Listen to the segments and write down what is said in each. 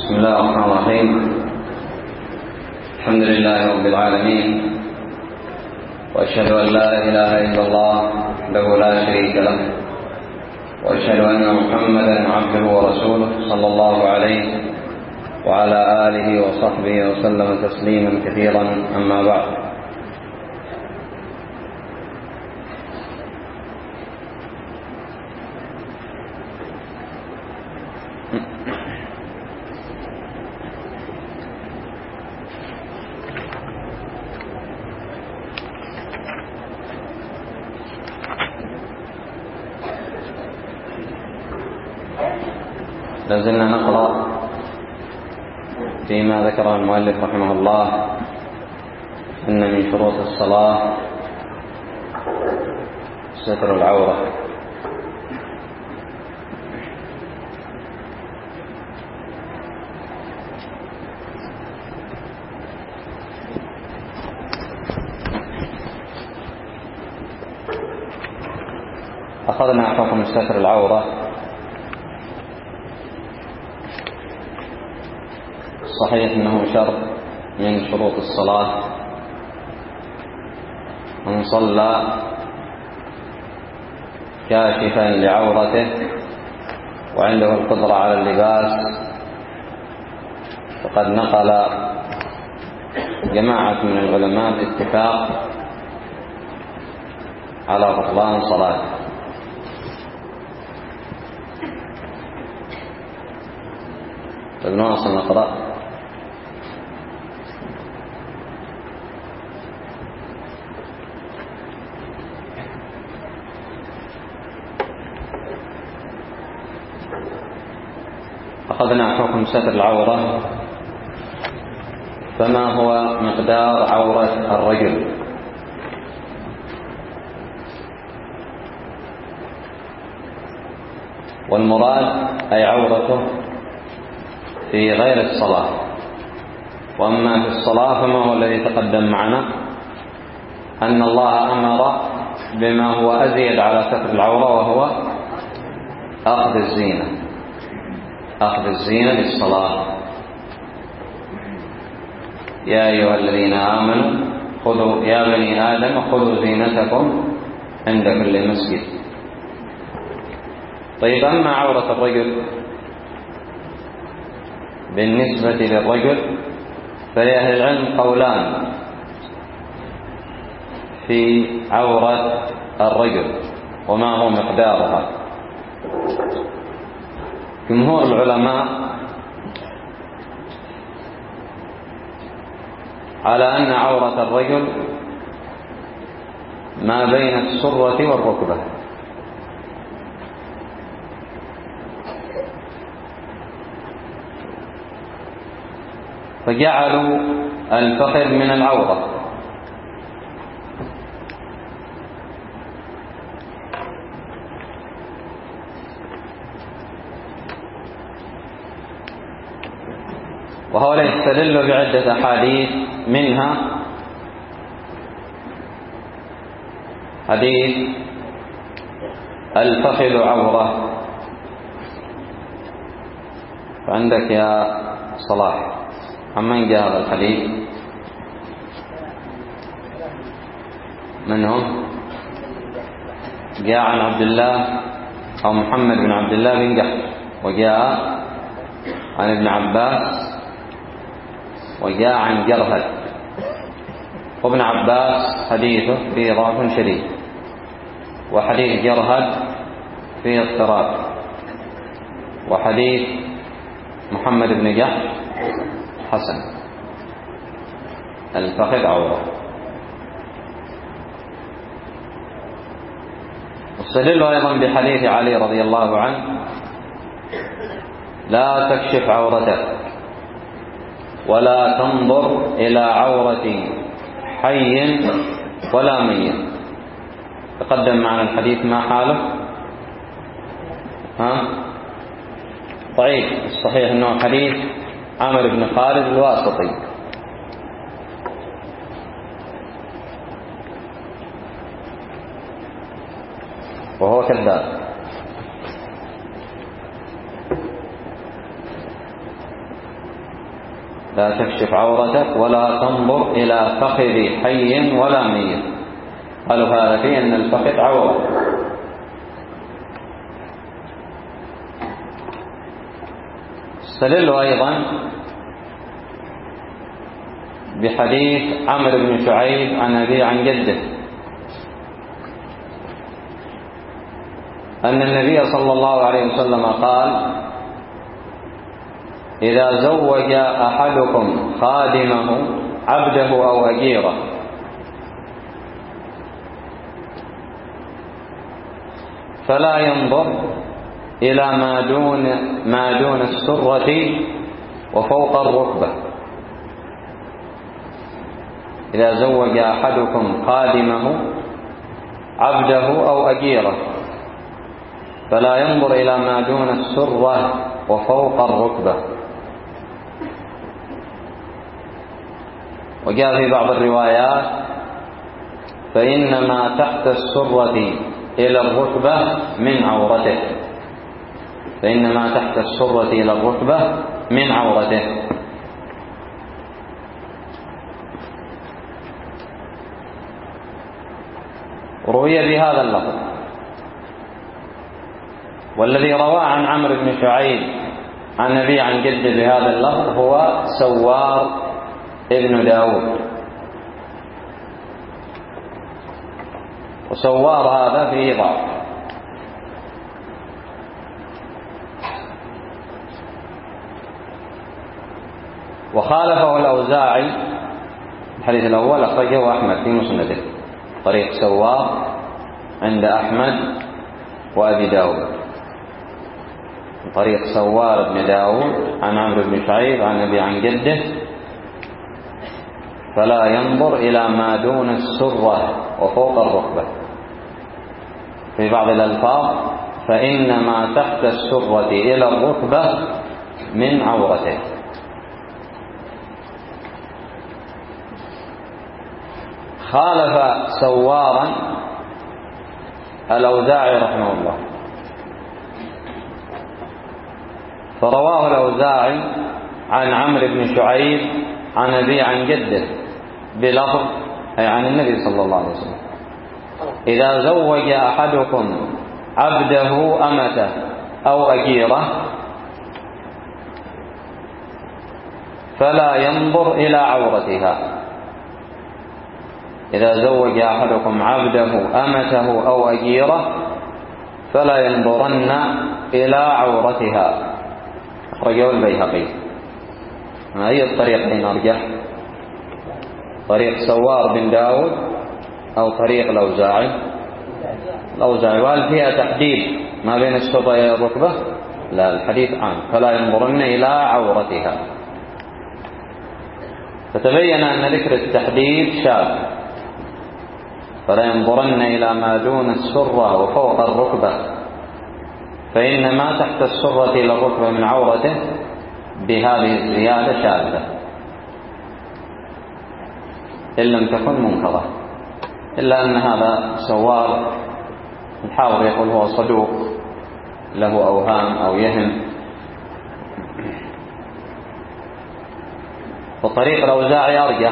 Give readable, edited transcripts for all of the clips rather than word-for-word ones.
بسم الله الرحمن الرحيم. الحمد لله رب العالمين، وأشهد أن لا إله إلا الله وحده لا شريك له، وأشهد أن محمدا عبده ورسوله صلى الله عليه وعلى آله وصحبه وسلم تسليما كثيرا. أما بعد، لازلنا نقرأ فيما ذكره المؤلف رحمه الله أن من شروط الصلاة ستر العورة. أخذنا حكم ستر العورة. صحيح أنه شرط من شروط الصلاة، من صلى كاشفا لعورته وعنده القدرة على اللباس فقد نقل جماعة من العلماء باتفاق على بطلان صلاته. فبنواصل نقرأ. أخذنا حكم ستر العورة. فما هو مقدار عورة الرجل؟ والمراد أي عورته في غير الصلاة، وأما في الصلاة فما هو الذي تقدم معنا أن الله أمر بما هو أزيد على ستر العورة، وهو أخذ الزينة للصلاة. يا أيها الذين آمنوا خذوا يا بني آدم خذوا زينتكم عند كل مسجد. طيب، أما عورة الرجل بالنسبة للرجل فلأهل العلم قولان في عورة الرجل وما هو مقدارها. جمهور العلماء على أن عورة الرجل ما بين السرة والركبة، فجعلوا الفخذ من العورة، وهؤلاء يستدلوا بعدة أحاديث، منها حديث الفخذ عورة. فعندك يا صلاح عمن جاء هذا الحديث؟ من هم؟ جاء عن عبد الله أو محمد بن عبد الله بن جحش، وجاء عن ابن عباس، وجاء عن جرهد. وابن عباس حديثه فيه ضعف شديد، وحديث جرهد فيه اضطراب، وحديث محمد بن جحش حسن. الفخذ عورة. واستدل أيضا بحديث علي رضي الله عنه: لا تكشف عورتك ولا تنظر إلى عورة حي ولا ميت. تقدم معنا الحديث ما حاله؟ ضعيف. الصحيح أنه حديث عامر بن خالد الواسطي. وهو كذاب. لا تكشف عورتك ولا تنظر إلى فخذ حي ولا ميت. قالوا هذا فيه أن الفخذ عورة. استدلوا أيضا بحديث عمرو بن شعيب عن أبيه عن جده أن النبي صلى الله عليه وسلم قال: إذا زوج أحدكم خادمه عبده أو أجيره فلا ينظر إلى ما دون السرة وفوق الركبة. إذا زوج أحدكم خادمه عبده أو أجيره فلا ينظر إلى ما دون السرة وفوق الركبة. وجاء في بعض الروايات: فإن ما تحت السرة إلى الركبة من عورته. فإن ما تحت السرة إلى الركبة من عورته. روي بهذا اللفظ. والذي رواه عن عمرو بن شعيب عن أبيه عن جده بهذا اللفظ هو سوار ابن داود. وسوار هذا فيه ضعف. وخالفه الأوزاعي. الحديث الأول أخرجه أحمد في مسنده طريق سوار عند أحمد وأبي داود، طريق سوار بن داود عن عمرو بن شعيب عن أبي عن جده: فلا ينظر إلى ما دون السرة وفوق الركبة. في بعض الألفاظ: فإن ما تحت السرة إلى الركبة من عورته. خالف سوارا الأوزاعي رحمه الله، فرواه الأوزاعي عن عمرو بن شعيب عن أبيه عن جده بلفظ أي عن النبي صلى الله عليه وسلم: إذا زوج أحدكم عبده أمته أو أجيره فلا ينظر إلى عورتها. إذا زوج أحدكم عبده أمته أو أجيره فلا ينظرن إلى عورتها. أخرجه البيهقي. أي الطريقين أرجح؟ طريق سوار بن داود أو طريق الأوزاعي؟ الأوزاعي. وهل فيها تحديد ما بين السرة إلى الركبة؟ لا، الحديث عام: فلا ينظرن إلى عورتها. فتبين أن ذكر التحديد شاذ. فلا ينظرن إلى ما دون السرة وفوق الركبة، فإن ما تحت السرة إلى الركبة من عورته بهذه الزيادة شاذة إن لم تكن منكرة. إلا أن هذا سوار الحافظ يقول هو صدوق له أوهام أو يهم. وطريق الأوزاعي أرجح.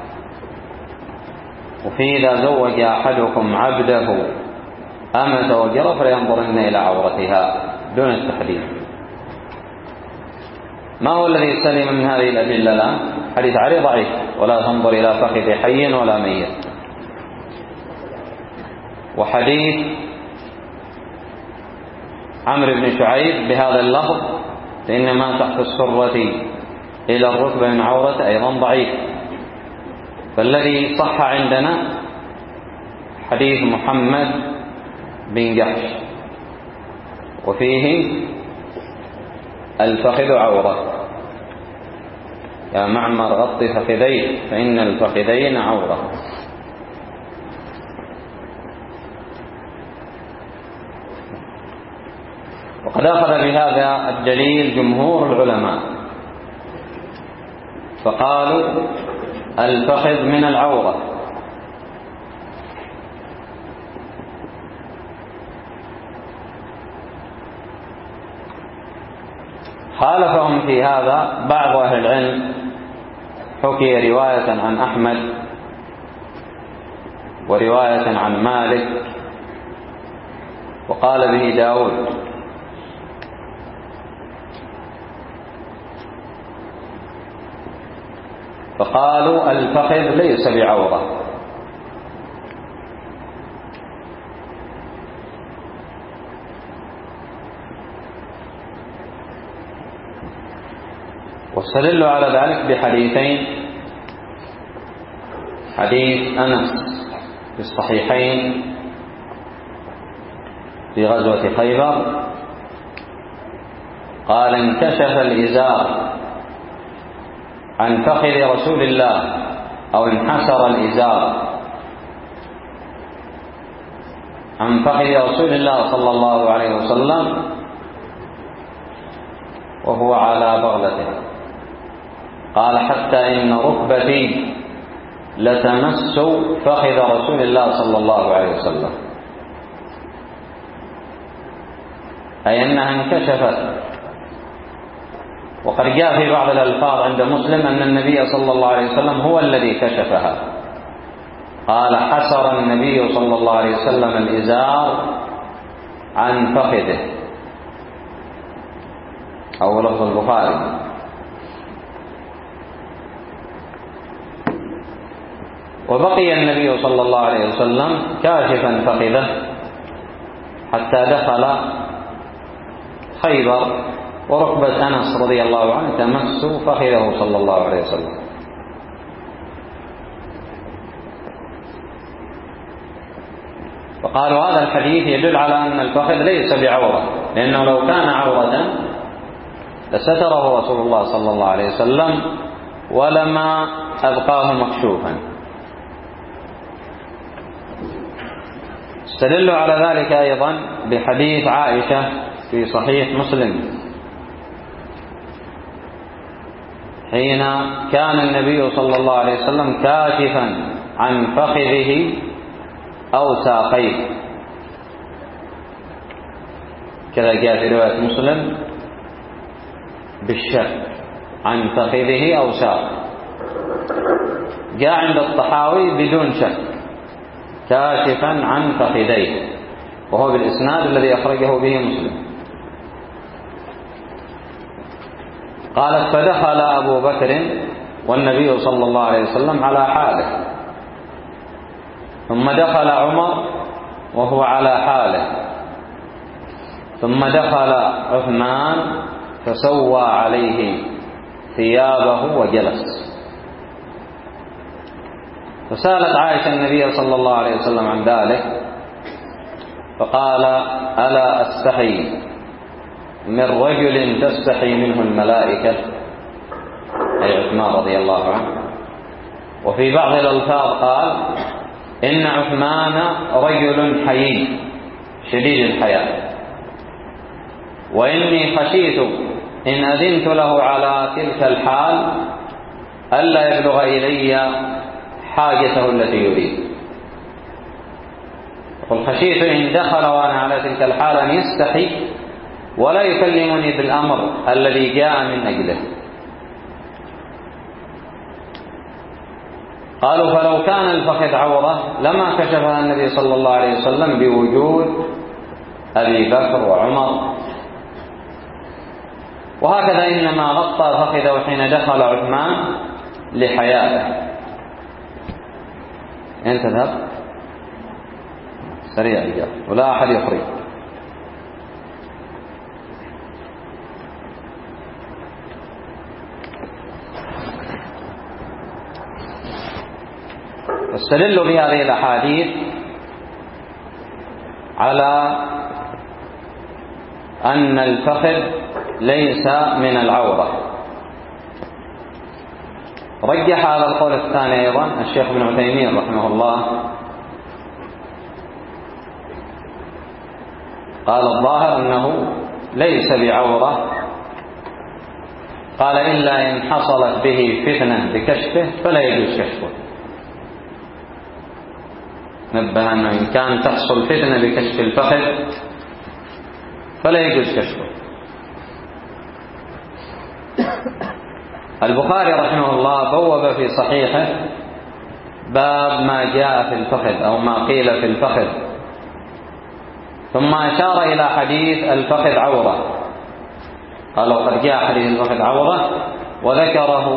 وفي إذا زوج أحدكم عبده أمة وجرة فلينظرن إلى عورتها دون التحديد. ما هو الذي سلم من هذه الأدلة الآن؟ حديث علي ضعيف: ولا تنظر إلى فخذ حي ولا ميت. وحديث عمرو بن شعيب بهذا اللفظ: فإنما تحت السرة إلى الركبة من عورة أيضا ضعيف. فالذي صح عندنا حديث محمد بن جحش وفيه الفخذ عورة: يا معمر غط فخذيه فإن الفخذين عورة. وقد أخذ بهذا الدليل جمهور العلماء فقالوا الفخذ من العورة. خالفهم في هذا بعض أهل العلم حكي رواية عن أحمد ورواية عن مالك، وقال به داود. فقالوا الفخذ ليس بعورة. واستدلوا على ذلك بحديثين: حديث أنس في الصحيحين في غزوة خيبر قال: انكشف الإزار عن فخذ رسول الله، أو انحسر الإزار عن فخذ رسول الله صلى الله عليه وسلم وهو على بغلته. قال: حتى إن ركبتي لتمس فخذ رسول الله صلى الله عليه وسلم، أي أنها انكشفت. وقد جاء في بعض الألفاظ عند مسلم أن النبي صلى الله عليه وسلم هو الذي كشفها. قال: حسر النبي صلى الله عليه وسلم الإزار عن فخذه، أو لفظ البخاري. وبقي النبي صلى الله عليه وسلم كاشفا فخذه حتى دخل خيبر، وركبة أنس رضي الله عنه تمس فخذه صلى الله عليه وسلم. فقالوا هذا الحديث يدل على أن الفخذ ليس بعورة، لأنه لو كان عورة لستره رسول الله صلى الله عليه وسلم ولما أبقاه مكشوفا. استدلوا على ذلك أيضا بحديث عائشة في صحيح مسلم حين كان النبي صلى الله عليه وسلم كاشفا عن فخذه أو ساقيه، كذا جاء في رواية مسلم بالشك عن فخذه أو ساقه. جاء عند الطحاوي بدون شك كاشفا عن فخذيه، وهو بالإسناد الذي أخرجه به مسلم. قالت: فدخل أبو بكر والنبي صلى الله عليه وسلم على حاله، ثم دخل عمر وهو على حاله، ثم دخل عثمان فسوى عليه ثيابه وجلس. فسألت عائشة النبي صلى الله عليه وسلم عن ذلك، فقال: ألا أستحي من رجل تستحي منه الملائكة، أي عثمان رضي الله عنه. وفي بعض الألفاظ قال: إن عثمان رجل حيي شديد الحياء، وإني خشيت إن أذنت له على تلك الحال ألا يبلغ إلي حاجته التي يريد. قل: خشيت إن دخل وأنا على تلك الحال أن يستحي ولا يكلمني بالأمر الذي جاء من أجله. قالوا: فلو كان الفخذ عورة لما كشفها النبي صلى الله عليه وسلم بوجود أبي بكر وعمر. وهكذا إنما غطى فخذه حين دخل عثمان لحياته. أين تذهب؟ سريع الإجابة ولا أحد يخرج. واستدلوا بهذه الأحاديث على أن الفخذ ليس من العورة. رجح هذا القول الثاني أيضا الشيخ ابن عثيمين رحمه الله، قال: الظاهر أنه ليس بعورة. قال: إلا إن حصلت به فتنة بكشفه فلا يجوز كشفه. نبه أنه إن كان تحصل فتنة بكشف الفخذ فلا يجوز كشفه. البخاري رحمه الله بوب في صحيحه باب ما جاء في الفخذ أو ما قيل في الفخذ، ثم أشار إلى حديث الفخذ عورة، قال وقد جاء حديث الفخذ عورة، وذكره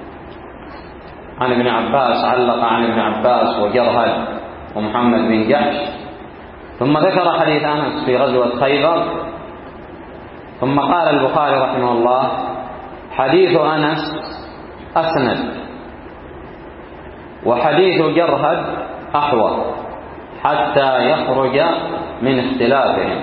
عن ابن عباس، علق عن ابن عباس وجرهد ومحمد بن جحش، ثم ذكر حديث أنس في غزوة خيبر، ثم قال البخاري رحمه الله حديث أنس أسند وحديث جرهد أحوط حتى يخرج من اختلافهم.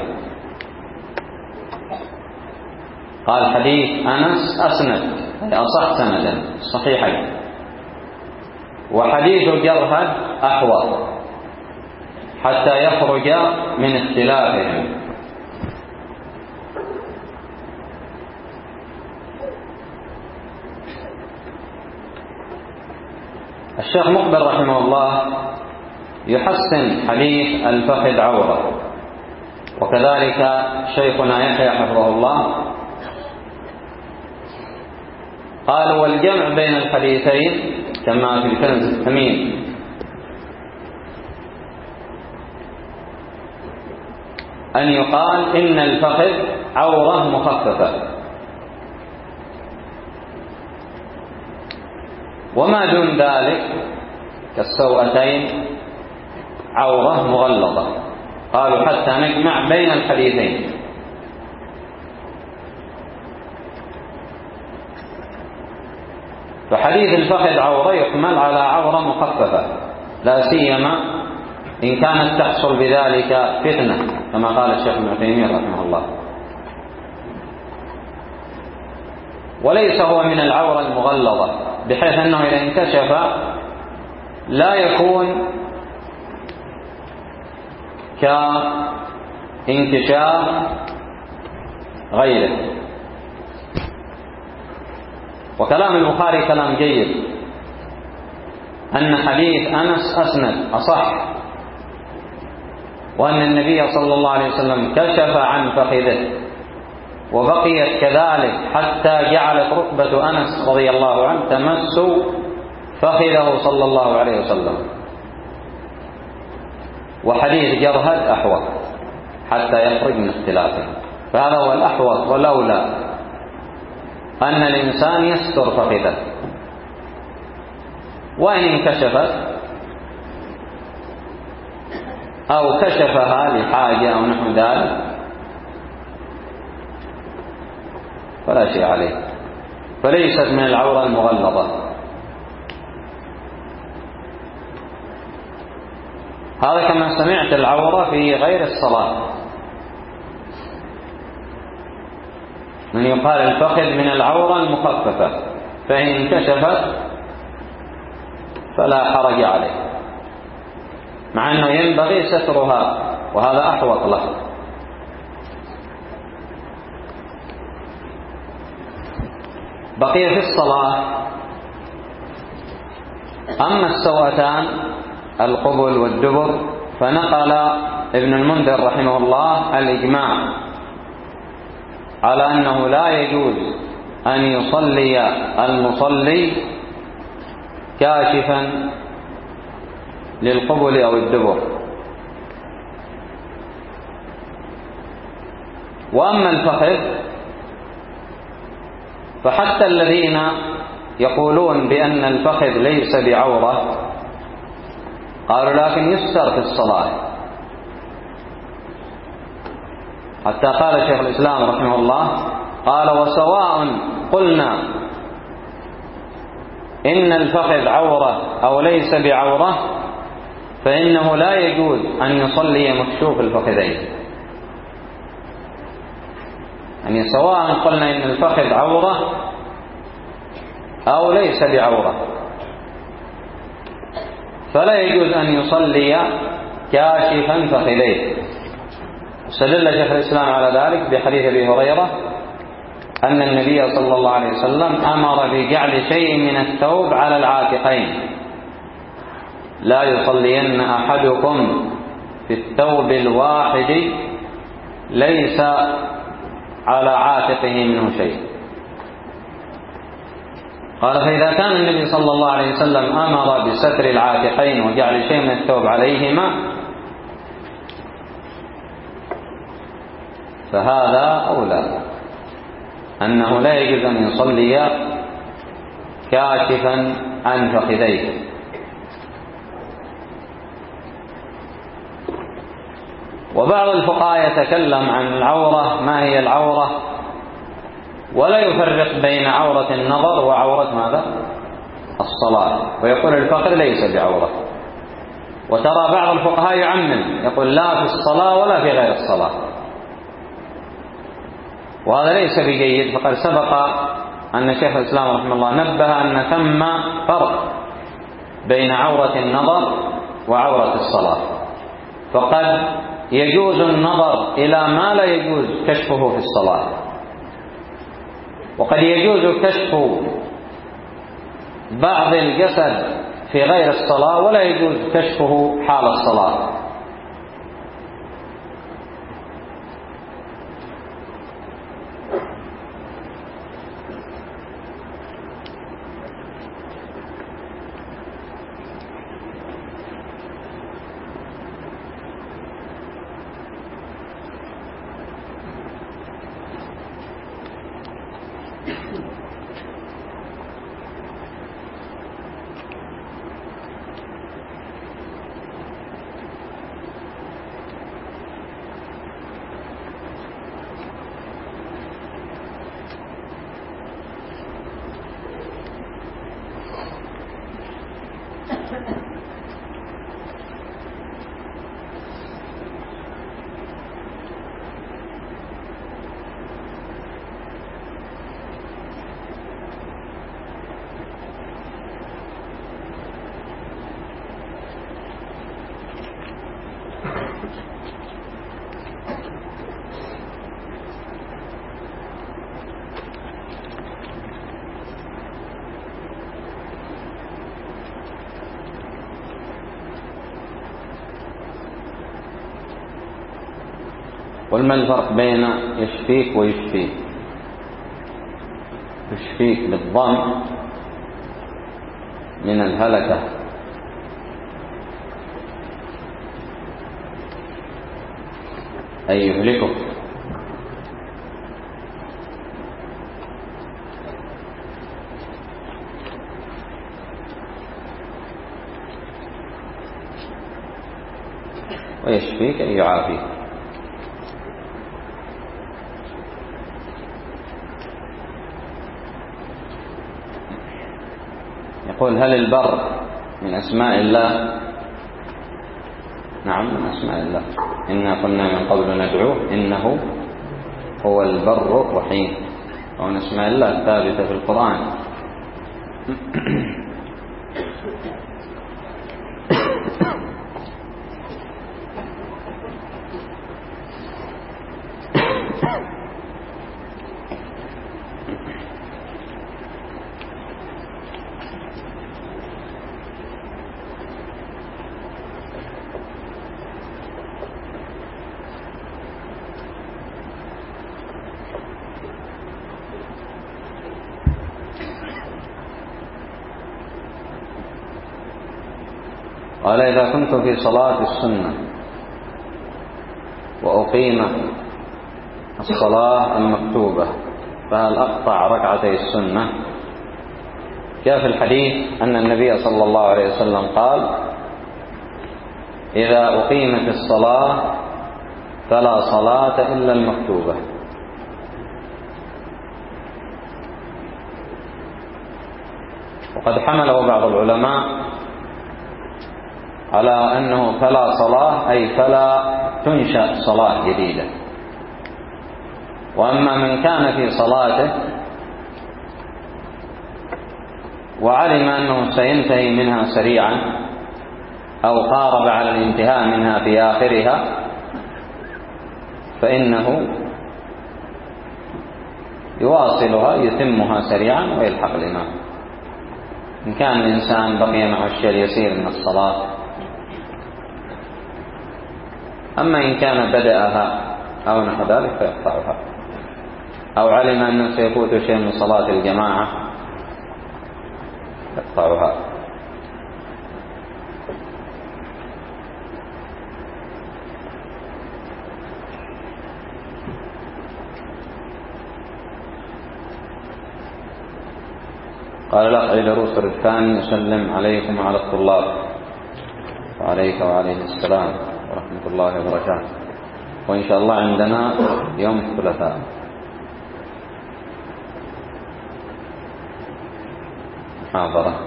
قال حديث أنس أسند أي أصح سندا صحيحين، وحديث جرهد أحوط حتى يخرج من اختلافهم. الشيخ مقبل رحمه الله يحسن حديث الفخذ عورة، وكذلك شيخنا يحيى حفظه الله. قالوا والجمع بين الحديثين كما في الكنز الثمين أن يقال إن الفخذ عورة مخففة، وما دون ذلك كالسوأتين عورة مغلظة. قالوا حتى نجمع بين الحديثين. فحديث الفخذ عورة يحمل على عورة مخففة، لا سيما إن كانت تحصل بذلك فتنة كما قال الشيخ ابن تيمية رحمه الله. وليس هو من العورة المغلظة، بحيث أنه إذا انكشف لا يكون كانكشاف غيره. وكلام البخاري كلام جيد، أن حديث أنس أسند أصح، وأن النبي صلى الله عليه وسلم كشف عن فخذه وبقيت كذلك حتى جعلت ركبة أنس رضي الله عنه تمس فخذه صلى الله عليه وسلم. وحديث جرهد أحوط حتى يخرج من اختلافه، فهذا هو الأحوط، ولولا أن الإنسان يستر فخذه، وإن انكشفت أو كشفها لحاجة أو نحو ذلك فلا شيء عليه، فليست من العورة المغلظة. هذا كما سمعت العورة في غير الصلاة، من يقال الفخذ من العورة المخففة، فإن انكشفت فلا حرج عليه، مع أنه ينبغي سترها وهذا أحوط له. بقي في الصلاة أما السوأتان القبل والدبر فنقل ابن المنذر رحمه الله الإجماع على أنه لا يجوز أن يصلي المصلي كاشفا للقبل أو الدبر. وأما الفخذ فحتى الذين يقولون بأن الفخذ ليس بعورة قالوا لكن يستر في الصلاة، حتى قال شيخ الإسلام رحمه الله قال وسواء قلنا إن الفخذ عورة أو ليس بعورة فإنه لا يجوز أن يصلي مكشوف الفخذين. يعني سواء قلنا إن الفخذ عورة أو ليس بعورة فلا يجوز أن يصلي كاشفا فخذيه. استدل شيخ الإسلام على ذلك بحديث أبي هريرة أن النبي صلى الله عليه وسلم أمر بجعل شيء من الثوب على العاتقين، لا يصلين أحدكم في الثوب الواحد ليس على عاتقه منه شيء. قال: فإذا كان النبي صلى الله عليه وسلم أمر بستر العاتقين وجعل شيء من الثوب عليهما، فهذا أولى، أنه لا يجوز أن يصلي كاشفا عن فخذيه. وبعض الفقهاء يتكلم عن العورة، ما هي العورة، ولا يفرق بين عورة النظر وعورة ماذا؟ الصلاة، ويقول الفخذ ليس بعورة. وترى بعض الفقهاء يعمم، يقول لا في الصلاة ولا في غير الصلاة، وهذا ليس بجيد. فقد سبق أن شيخ الإسلام رحمه الله نبه أن ثم فرق بين عورة النظر وعورة الصلاة، فقد يجوز النظر إلى ما لا يجوز كشفه في الصلاة، وقد يجوز كشف بعض الجسد في غير الصلاة ولا يجوز كشفه حال الصلاة. قل ما الفرق بين يشفيك ويشفيك؟ يشفيك بالضم من الهلكة، أي يهلكك، ويشفيك أي يعافيك. يقول: هل البر من أسماء الله؟ نعم، من أسماء الله. إنا كنا من قبل ندعوه إنه هو البر الرحيم، ومن أسماء الله الثابتة في القرآن. قال: إذا كنت في صلاة السنة وأقيم الصلاة المكتوبة فهل أقطع ركعتي السنة؟ جاء في الحديث أن النبي صلى الله عليه وسلم قال: إذا أقيمت الصلاة فلا صلاة إلا المكتوبة. وقد حمله بعض العلماء على أنه فلا صلاة أي فلا تنشأ صلاة جديدة. وأما من كان في صلاته وعلم أنه سينتهي منها سريعا أو قارب على الانتهاء منها في آخرها، فإنه يواصلها، يتمها سريعا ويلحق الإمام. إن كان الإنسان بقي معه الشيء اليسير من الصلاة. أما إن كان بدأها أو نحو ذلك فيقطعها، أو علم أنه سيفوت شيء من صلاة الجماعة يقطعها. قال الأخ عيدروس الرفكاني: أسلم عليكم وعلى الطلاب. وعليك وعليه السلام ورحمة الله وبركاته. وإن شاء الله عندنا يوم الثلاثاء محاضرة.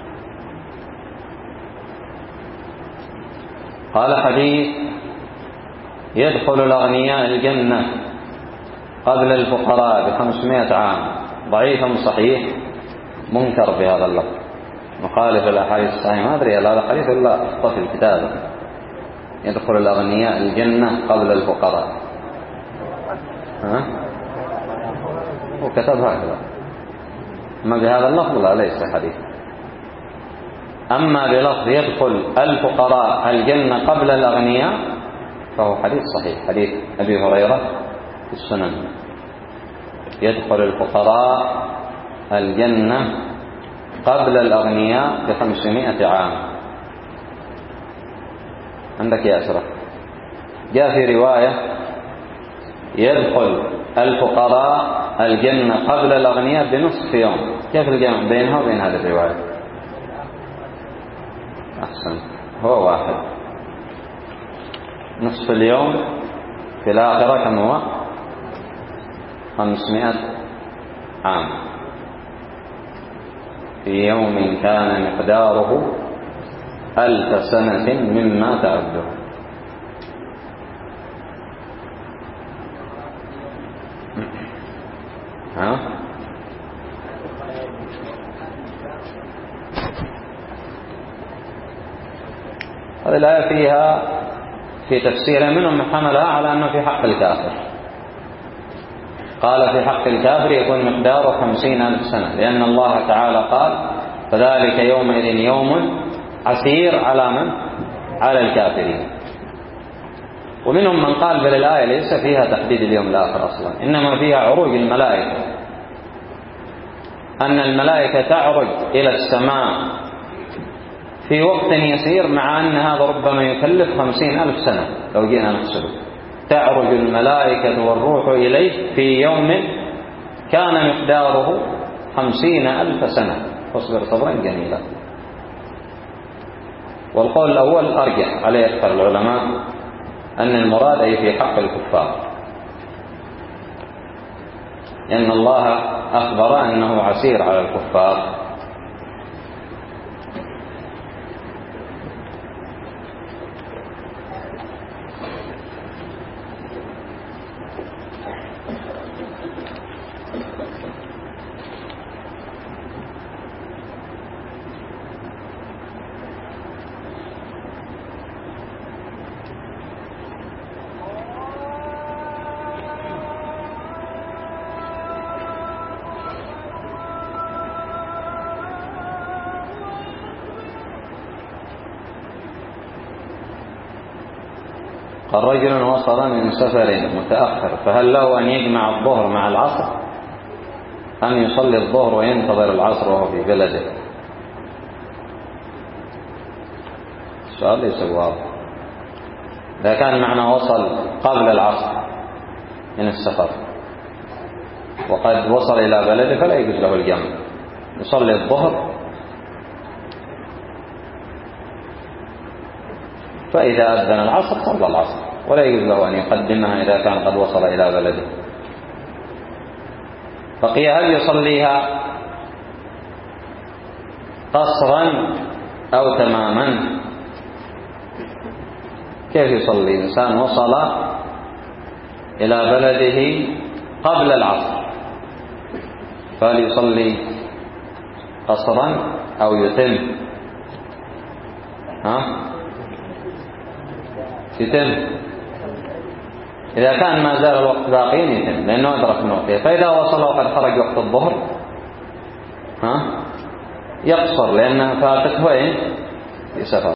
قال: حديث يدخل الأغنياء الجنة قبل الفقراء ب500 عام، ضعيف صحيح منكر بهذا اللفظ، مخالف الأحاديث الصحيحة. ما أدري هذا حديث ولا أخطأ في الكتاب. يدخل الأغنياء الجنة قبل الفقراء، هو كتب هكذا، أما بهذا اللفظ لا، ليس حديث. أما بلفظ يدخل الفقراء الجنة قبل الأغنياء فهو حديث صحيح، حديث أبي هريرة في السنن: يدخل الفقراء الجنة قبل الأغنياء ب500 عام. عندك يا أشرف. جاء في رواية: يدخل الفقراء الجنة قبل الأغنياء بنصف يوم. كيف الجمع بينها وبين هذه الرواية؟ أحسن، هو واحد. نصف اليوم في الآخرة كم هو؟ 500 عام، في يوم كان مقداره 1000 سنة مما تعده. هذه الآية فيها في تفسير منهم حملها على أنه في حق الكافر. قال: في حق الكافر يكون مقداره 50,000 سنة، لأن الله تعالى قال: فذلك يومئذ يوم عسير على من؟ على الكافرين. ومنهم من قال: بل الآية ليس فيها تحديد اليوم الآخر أصلا، إنما فيها عروج الملائكة، أن الملائكة تعرج إلى السماء في وقت يسير، مع أن هذا ربما يكلف 50,000 سنة. لو جينا نحسبه، تعرج الملائكة والروح إليه في يوم كان مقداره 50,000 سنة، فاصبر صبرا جميلا. والقول الأول أرجح عليه أكثر العلماء، أن المراد أي في حق الكفار، لأن الله أخبر أنه عسير على الكفار. قال: رجل وصل من سفر متأخر، فهل له أن يجمع الظهر مع العصر أم يصلي الظهر وينتظر العصر وهو في بلده؟ السؤال ليس واضح. إذا كان معنى وصل قبل العصر من السفر وقد وصل إلى بلده فلا يجوز له الجمع، يصلي الظهر، فإذا أذن العصر صلى العصر، ولا يجوز له أن يقدمها إذا كان قد وصل إلى بلده. بقي هل يصليها قصرا أو تماما؟ كيف يصلي إنسان وصل إلى بلده قبل العصر، فهل يصلي قصرا أو يتم؟ يتم. إذا كان ما زال الوقت باقي يتم، لأنه أدرك من وقته. فإذا وصل وقد خرج وقت الظهر يقصر، لأنها فاتته وين؟ في سفر.